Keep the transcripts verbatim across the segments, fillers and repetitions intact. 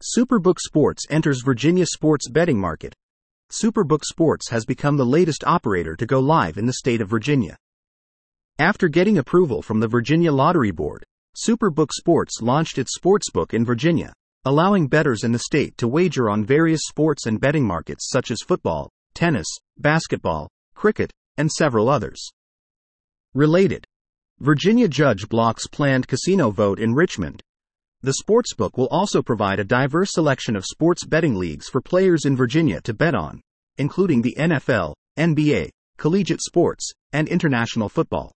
Superbook Sports enters Virginia sports betting market. Superbook Sports has become the latest operator to go live in the state of Virginia. After getting approval from the Virginia Lottery Board, Superbook Sports launched its sportsbook in Virginia, allowing bettors in the state to wager on various sports and betting markets such as football, tennis, basketball, cricket, and several others. Related. Virginia judge blocks planned casino vote in Richmond. The sportsbook will also provide a diverse selection of sports betting leagues for players in Virginia to bet on, including the N F L, N B A, collegiate sports, and international football.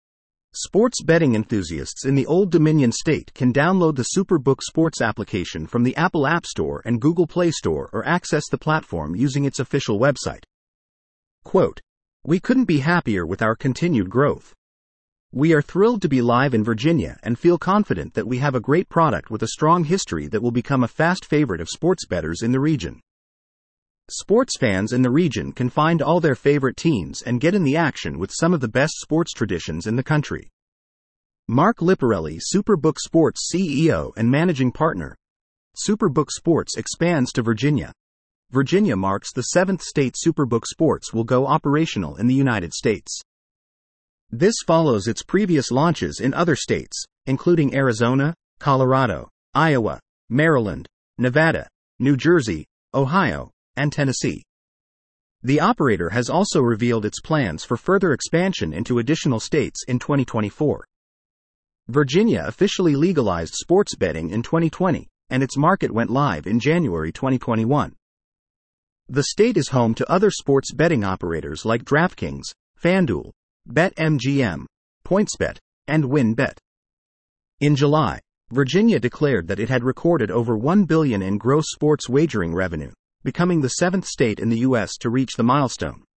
Sports betting enthusiasts in the Old Dominion state can download the Superbook Sports application from the Apple App Store and Google Play Store or access the platform using its official website. Quote, "We couldn't be happier with our continued growth. We are thrilled to be live in Virginia and feel confident that we have a great product with a strong history that will become a fast favorite of sports bettors in the region. Sports fans in the region can find all their favorite teams and get in the action with some of the best sports traditions in the country." Mark Liparelli, Superbook Sports C E O and Managing Partner. Superbook Sports expands to Virginia. Virginia marks the seventh state Superbook Sports will go operational in the United States. This follows its previous launches in other states, including Arizona, Colorado, Iowa, Maryland, Nevada, New Jersey, Ohio, and Tennessee. The operator has also revealed its plans for further expansion into additional states in twenty twenty-four. Virginia officially legalized sports betting in twenty twenty, and its market went live in January twenty twenty-one. The state is home to other sports betting operators like DraftKings, FanDuel, BetMGM, PointsBet, and WynnBET. In July, Virginia declared that it had recorded over one billion dollars in gross sports wagering revenue, becoming the seventh state in the U S to reach the milestone.